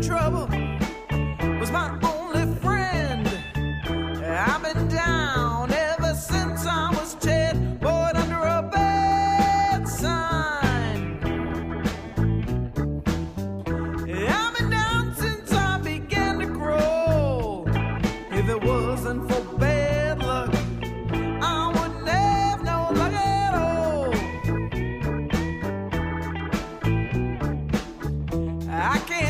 trouble was my only friend. I've been down ever since I was 10, bored under a bad sign. I've been down since I began to grow. If it wasn't for bad luck, I wouldn't have no luck at all. I can't